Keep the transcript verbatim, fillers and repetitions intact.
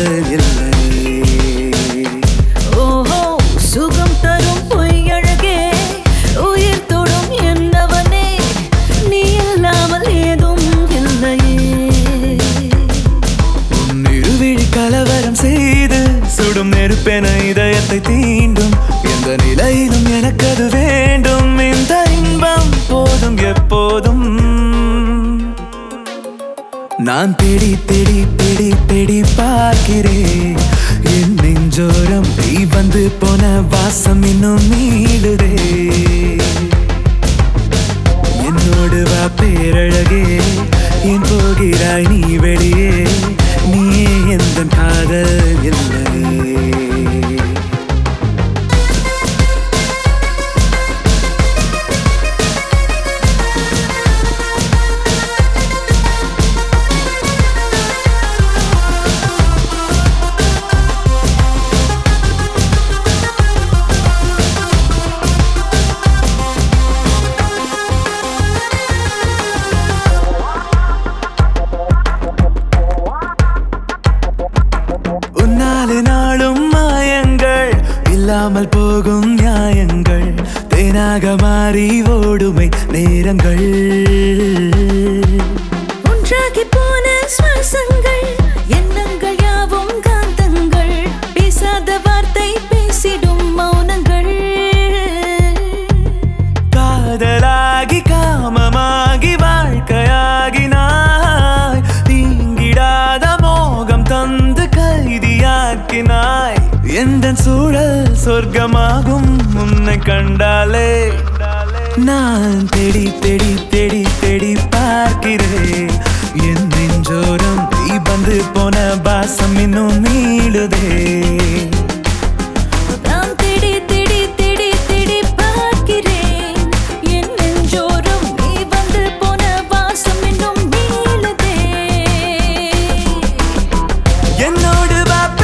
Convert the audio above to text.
காதல் இல்லை. ஓஹோ சுகம் தரும் பொய்யழகே உயிர் தொடும் என்னவனே நீ இல்லாமல் ஏதும் இல்லையே. உன் இருவிழி கலவரம் செய்து சுடும் நெருப்பென இதயத்தை தீண்டும் எந்த நிலையிலும் எனக்கு அது வேண்டும். இந்த இன்பம் போதும் எப்போதும். நான் தேடி தேடி தேடி தேடி பார்க்கிறேன் என் நெஞ்சோரம் நீ வந்து போன வாசம் இன்னும் நீடுதே. என்னோடு வா பேரழகே என் போகிறாய் நீ வெளியே நீயே எந்த காதல் இல்லை. நாளும் மாயங்கள் இல்லாமல் போகும் நியாயங்கள் தேனாக மாறி ஓடுமை நேரங்கள். ஒன்றாகி போன சுவாசங்கள் எண்ணங்கள் யாவும் காந்தங்கள் பேசாத வார்த்தை பேசிடும் மௌனங்கள். காதலாகி காமமாகி வாழ்க்கையாகினாய் நீங்கிடாத மோகம் தந்து கைதியாக்கினாய். எந்த சூழல் சொர்க்கமாகும் உன்னை கண்டாலே. நான் தேடி தேடி தேடி தேடி பார்க்கிறேன் என் நெஞ்சோரம் நீ வந்து போன வாசம் இன்னும் நீளுதே. நான் தேடி தேடி தேடி தேடி பார்க்கிறேன் என் நெஞ்சோரம் நீ வந்து போன வாசம் இன்னும் நீளுதே. என்னோடு வா